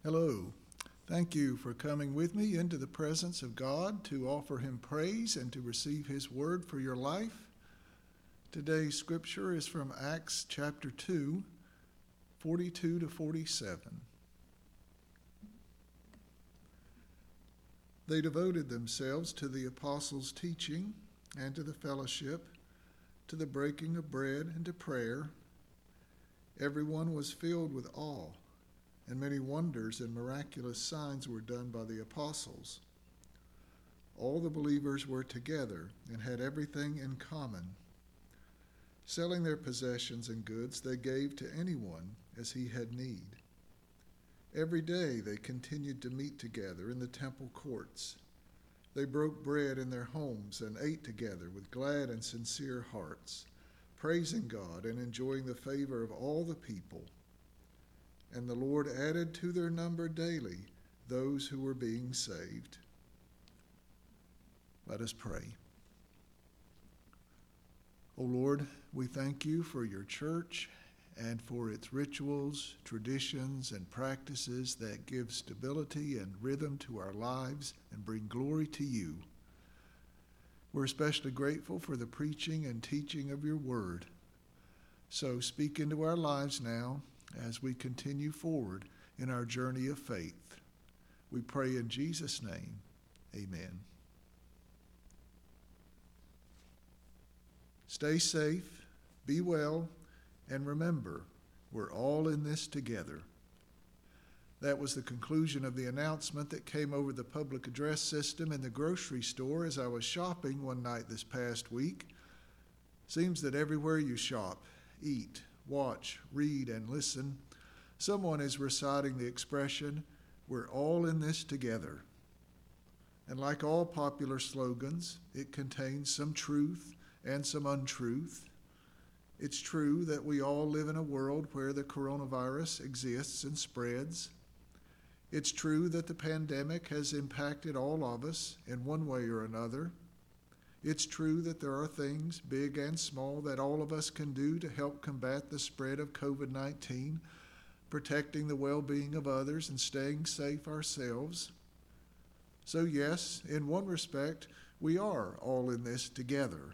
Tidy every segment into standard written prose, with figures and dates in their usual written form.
Hello. Thank you for coming with me into the presence of God to offer Him praise and to receive His word for your life. Today's scripture is from Acts chapter 2, 42 to 47. They devoted themselves to the apostles' teaching and to the fellowship, to the breaking of bread and to prayer. Everyone was filled with awe, and many wonders and miraculous signs were done by the apostles. All the believers were together and had everything in common. Selling their possessions and goods, they gave to anyone as he had need. Every day they continued to meet together in the temple courts. They broke bread in their homes and ate together with glad and sincere hearts, praising God and enjoying the favor of all the people. And the Lord added to their number daily those who were being saved. Let us pray. O Lord, we thank you for your church and for its rituals, traditions, and practices that give stability and rhythm to our lives and bring glory to you. We're especially grateful for the preaching and teaching of your word. So speak into our lives now as we continue forward in our journey of faith. We pray in Jesus' name, amen. Stay safe, be well, and remember, we're all in this together. That was the conclusion of the announcement that came over the public address system in the grocery store as I was shopping one night this past week. Seems that everywhere you shop, eat, watch, read, and listen, someone is reciting the expression, "We're all in this together." And like all popular slogans, it contains some truth and some untruth. It's true that we all live in a world where the coronavirus exists and spreads. It's true that the pandemic has impacted all of us in one way or another. It's true that there are things, big and small, that all of us can do to help combat the spread of COVID-19, protecting the well-being of others and staying safe ourselves. So yes, in one respect, we are all in this together.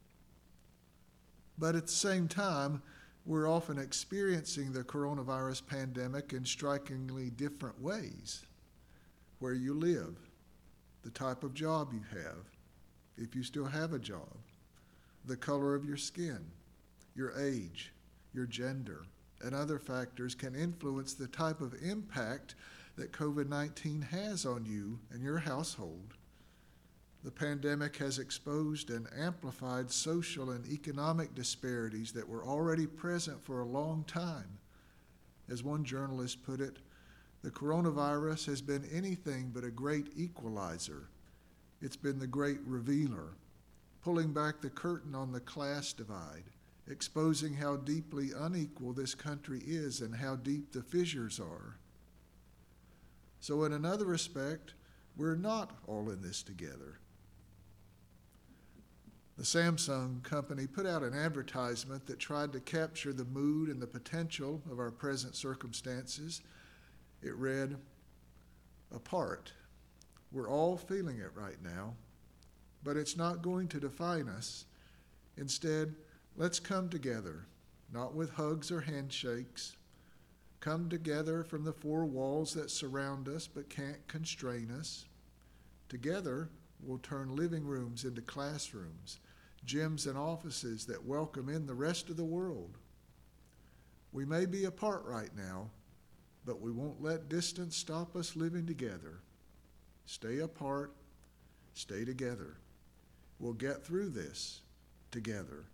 But at the same time, we're often experiencing the coronavirus pandemic in strikingly different ways. Where you live, the type of job you have, if you still have a job, the color of your skin, your age, your gender, and other factors can influence the type of impact that COVID-19 has on you and your household. The pandemic has exposed and amplified social and economic disparities that were already present for a long time. As one journalist put it, the coronavirus has been anything but a great equalizer. It's been the great revealer, pulling back the curtain on the class divide, exposing how deeply unequal this country is and how deep the fissures are. So in another respect, we're not all in this together. The Samsung company put out an advertisement that tried to capture the mood and the potential of our present circumstances. It read, "Apart. We're all feeling it right now, but it's not going to define us. Instead, let's come together, not with hugs or handshakes. Come together from the four walls that surround us but can't constrain us. Together, we'll turn living rooms into classrooms, gyms and offices that welcome in the rest of the world. We may be apart right now, but we won't let distance stop us living together. Stay apart, stay together. We'll get through this together."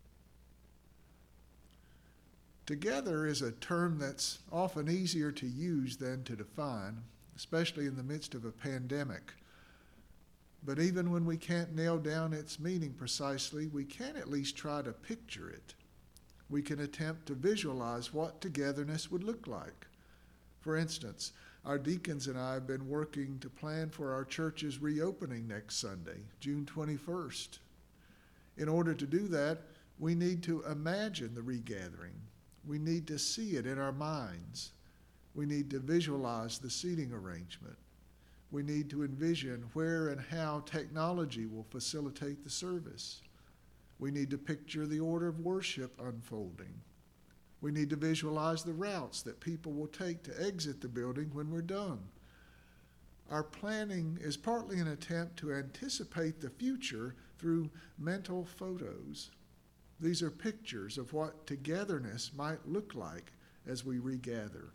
Together is a term that's often easier to use than to define, especially in the midst of a pandemic. But even when we can't nail down its meaning precisely, we can at least try to picture it. We can attempt to visualize what togetherness would look like. For instance, our deacons and I have been working to plan for our church's reopening next Sunday, June 21st. In order to do that, we need to imagine the regathering. We need to see it in our minds. We need to visualize the seating arrangement. We need to envision where and how technology will facilitate the service. We need to picture the order of worship unfolding. We need to visualize the routes that people will take to exit the building when we're done. Our planning is partly an attempt to anticipate the future through mental photos. These are pictures of what togetherness might look like as we regather.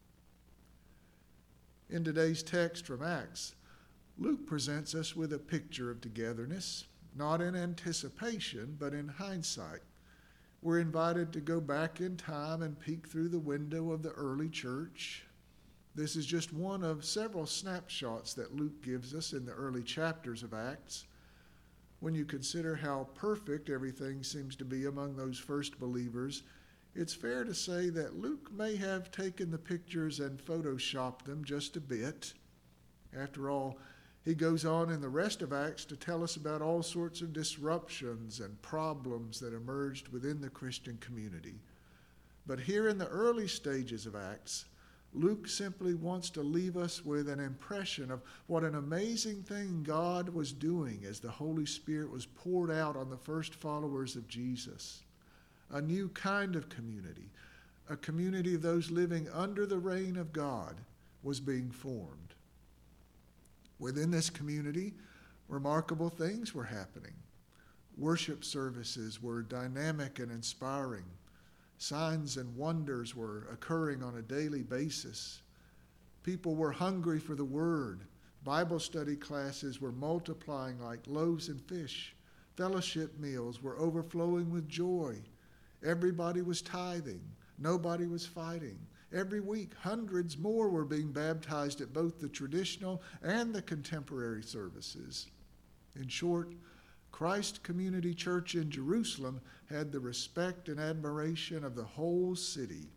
In today's text from Acts, Luke presents us with a picture of togetherness, not in anticipation, but in hindsight. We're invited to go back in time and peek through the window of the early church. This is just one of several snapshots that Luke gives us in the early chapters of Acts. When you consider how perfect everything seems to be among those first believers, it's fair to say that Luke may have taken the pictures and photoshopped them just a bit. After all, he goes on in the rest of Acts to tell us about all sorts of disruptions and problems that emerged within the Christian community. But here in the early stages of Acts, Luke simply wants to leave us with an impression of what an amazing thing God was doing as the Holy Spirit was poured out on the first followers of Jesus. A new kind of community, a community of those living under the reign of God, was being formed. Within this community, remarkable things were happening. Worship services were dynamic and inspiring. Signs and wonders were occurring on a daily basis. People were hungry for the Word. Bible study classes were multiplying like loaves and fish. Fellowship meals were overflowing with joy. Everybody was tithing. Nobody was fighting. Every week, hundreds more were being baptized at both the traditional and the contemporary services. In short, Christ Community Church in Jerusalem had the respect and admiration of the whole city.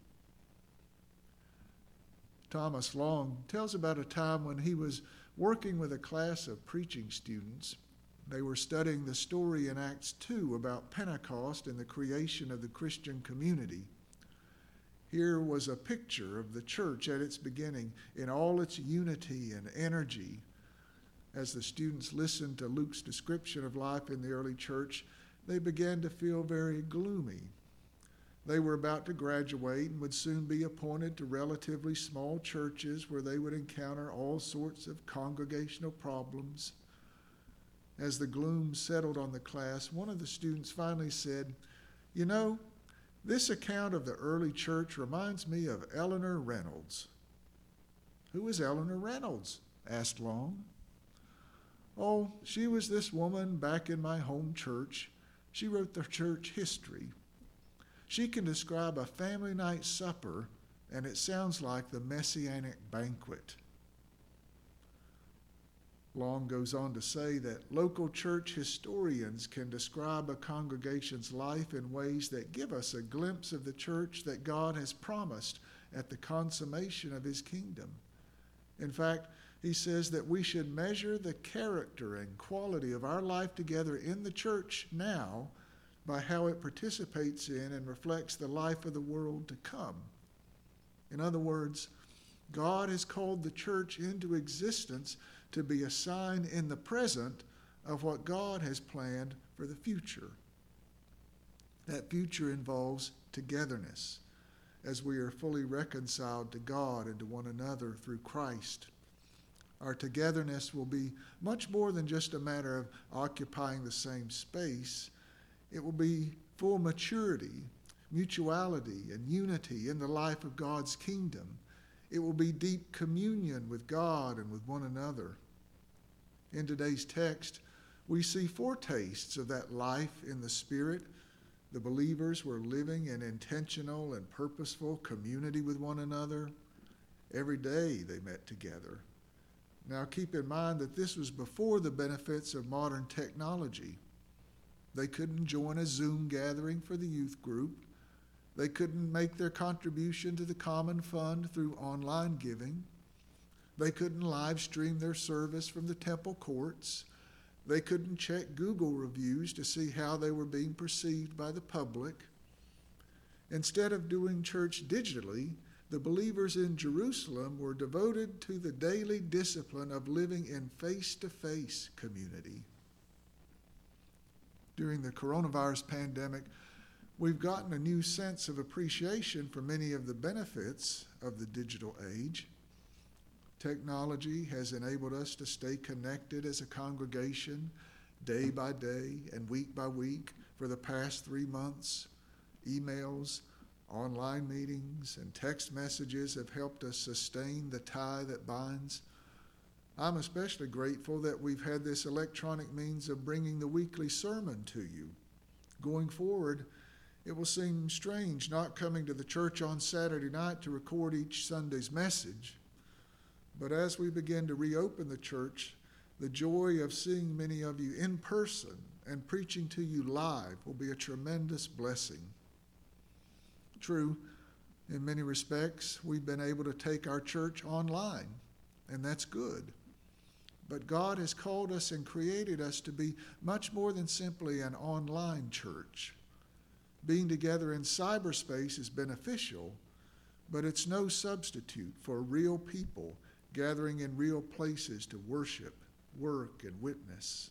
Thomas Long tells about a time when he was working with a class of preaching students. They were studying the story in Acts 2 about Pentecost and the creation of the Christian community. Here was a picture of the church at its beginning in all its unity and energy. As the students listened to Luke's description of life in the early church, they began to feel very gloomy. They were about to graduate and would soon be appointed to relatively small churches where they would encounter all sorts of congregational problems. As the gloom settled on the class, one of the students finally said, "You know, this account of the early church reminds me of Eleanor Reynolds." "Who is Eleanor Reynolds?" asked Long. "Oh, she was this woman back in my home church. She wrote the church history. She can describe a family night supper, and it sounds like the Messianic banquet." Long goes on to say that local church historians can describe a congregation's life in ways that give us a glimpse of the church that God has promised at the consummation of his kingdom. In fact, he says that we should measure the character and quality of our life together in the church now by how it participates in and reflects the life of the world to come. In other words, God has called the church into existence to be a sign in the present of what God has planned for the future. That future involves togetherness, as we are fully reconciled to God and to one another through Christ. Our togetherness will be much more than just a matter of occupying the same space. It will be full maturity, mutuality, and unity in the life of God's kingdom. It will be deep communion with God and with one another. In today's text, we see foretastes of that life in the Spirit. The believers were living in intentional and purposeful community with one another. Every day they met together. Now keep in mind that this was before the benefits of modern technology. They couldn't join a Zoom gathering for the youth group. They couldn't make their contribution to the common fund through online giving. They couldn't live stream their service from the temple courts. They couldn't check Google reviews to see how they were being perceived by the public. Instead of doing church digitally, the believers in Jerusalem were devoted to the daily discipline of living in face-to-face community. During the coronavirus pandemic, we've gotten a new sense of appreciation for many of the benefits of the digital age. Technology has enabled us to stay connected as a congregation day by day and week by week for the past 3 months. Emails, online meetings, and text messages have helped us sustain the tie that binds. I'm especially grateful that we've had this electronic means of bringing the weekly sermon to you. Going forward, it will seem strange not coming to the church on Saturday night to record each Sunday's message. But as we begin to reopen the church, the joy of seeing many of you in person and preaching to you live will be a tremendous blessing. True, in many respects, we've been able to take our church online, and that's good. But God has called us and created us to be much more than simply an online church. Being together in cyberspace is beneficial, but it's no substitute for real people gathering in real places to worship, work, and witness.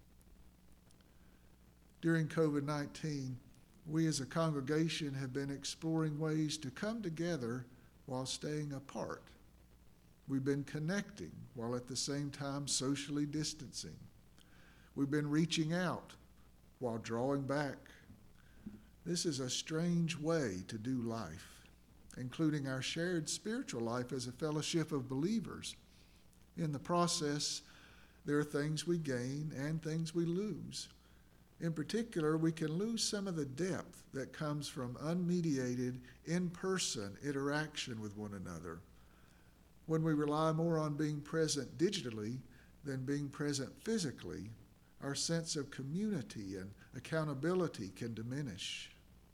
During COVID-19, we as a congregation have been exploring ways to come together while staying apart. We've been connecting while at the same time socially distancing. We've been reaching out while drawing back. This is a strange way to do life, including our shared spiritual life as a fellowship of believers. In the process, there are things we gain and things we lose. In particular, we can lose some of the depth that comes from unmediated, in-person interaction with one another. When we rely more on being present digitally than being present physically, our sense of community and accountability can diminish.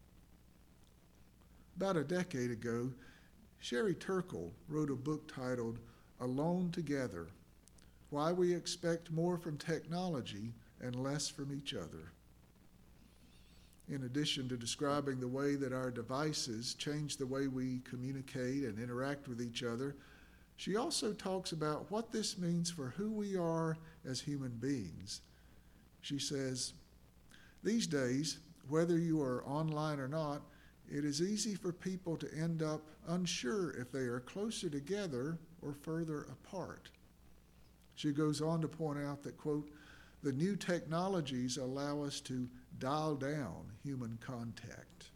About a decade ago, Sherry Turkle wrote a book titled Alone Together: Why We Expect More from Technology and Less from Each Other. In addition to describing the way that our devices change the way we communicate and interact with each other, she also talks about what this means for who we are as human beings. She says, "These days, whether you are online or not, it is easy for people to end up unsure if they are closer together or further apart." She goes on to point out that, quote, "The new technologies allow us to dial down human contact."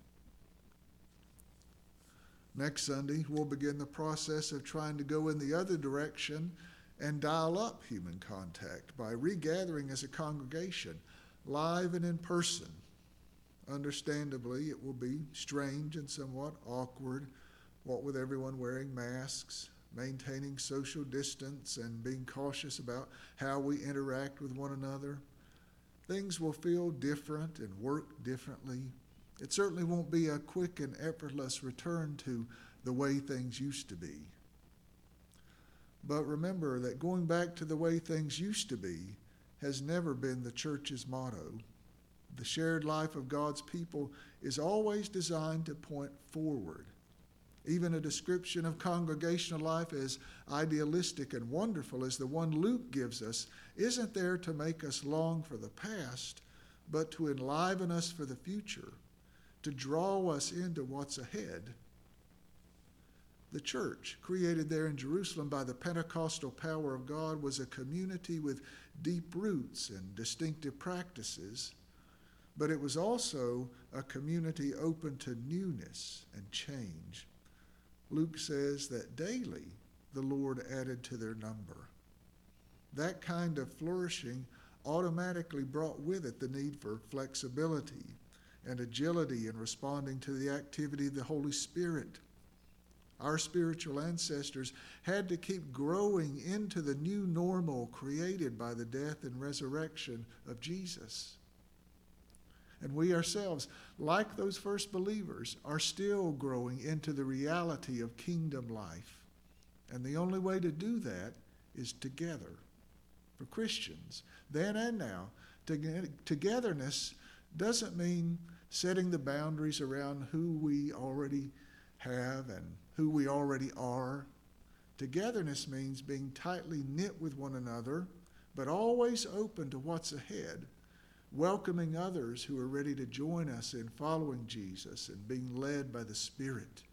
Next Sunday, we'll begin the process of trying to go in the other direction and dial up human contact by regathering as a congregation, live and in person. Understandably, it will be strange and somewhat awkward, what with everyone wearing masks, maintaining social distance, and being cautious about how we interact with one another. Things will feel different and work differently. It certainly won't be a quick and effortless return to the way things used to be. But remember that going back to the way things used to be has never been the church's motto. The shared life of God's people is always designed to point forward. Even a description of congregational life as idealistic and wonderful as the one Luke gives us isn't there to make us long for the past, but to enliven us for the future, to draw us into what's ahead. The church, created there in Jerusalem by the Pentecostal power of God, was a community with deep roots and distinctive practices, but it was also a community open to newness and change. Luke says that daily the Lord added to their number. That kind of flourishing automatically brought with it the need for flexibility and agility in responding to the activity of the Holy Spirit. Our spiritual ancestors had to keep growing into the new normal created by the death and resurrection of Jesus. And we ourselves, like those first believers, are still growing into the reality of kingdom life. And the only way to do that is together. For Christians, then and now, togetherness doesn't mean setting the boundaries around who we already have and who we already are. Togetherness means being tightly knit with one another, but always open to what's ahead, welcoming others who are ready to join us in following Jesus and being led by the Spirit.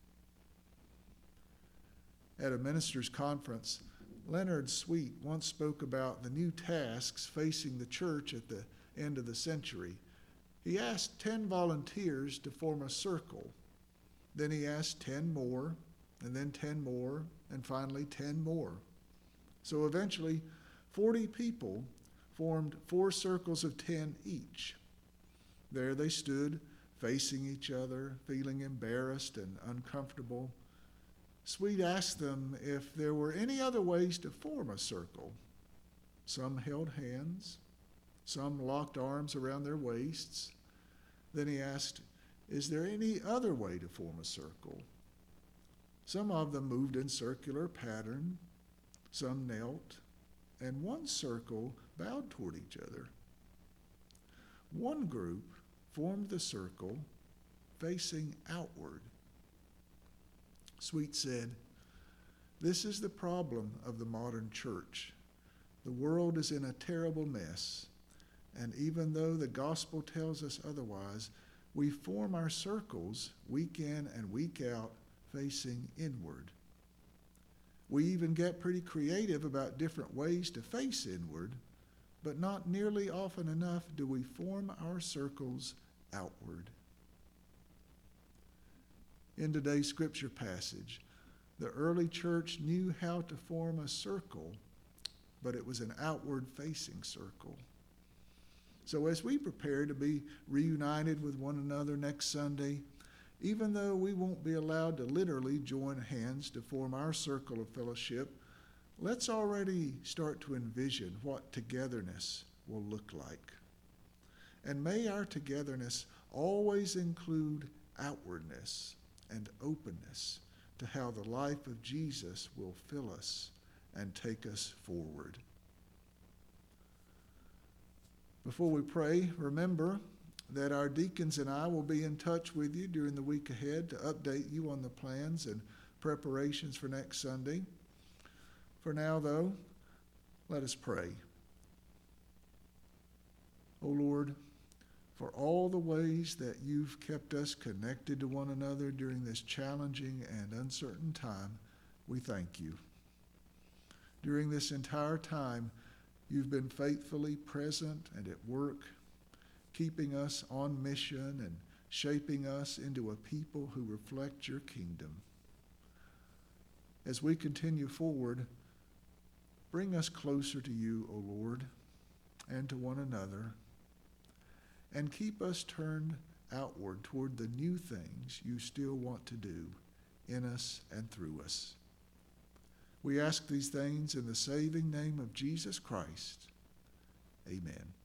At a ministers' conference, Leonard Sweet once spoke about the new tasks facing the church at the end of the century. He asked 10 volunteers to form a circle. Then he asked 10 more, and then 10 more, and finally 10 more. So eventually, 40 people formed 4 circles of 10 each. There they stood, facing each other, feeling embarrassed and uncomfortable. Sweet asked them if there were any other ways to form a circle. Some held hands, some locked arms around their waists. Then he asked, is there any other way to form a circle? Some of them moved in circular pattern, some knelt, and one circle bowed toward each other. One group formed the circle facing outward. Sweet said, this is the problem of the modern church. The world is in a terrible mess, and even though the gospel tells us otherwise, we form our circles week in and week out facing inward. We even get pretty creative about different ways to face inward, but not nearly often enough do we form our circles outward. In today's scripture passage, the early church knew how to form a circle, but it was an outward-facing circle. So as we prepare to be reunited with one another next Sunday, even though we won't be allowed to literally join hands to form our circle of fellowship, let's already start to envision what togetherness will look like. And may our togetherness always include outwardness and openness to how the life of Jesus will fill us and take us forward. Before we pray, remember that our deacons and I will be in touch with you during the week ahead to update you on the plans and preparations for next Sunday. For now, though, let us pray. O Lord, for all the ways that you've kept us connected to one another during this challenging and uncertain time, we thank you. During this entire time, you've been faithfully present and at work, keeping us on mission and shaping us into a people who reflect your kingdom. As we continue forward, bring us closer to you, O Lord, and to one another, and keep us turned outward toward the new things you still want to do in us and through us. We ask these things in the saving name of Jesus Christ. Amen.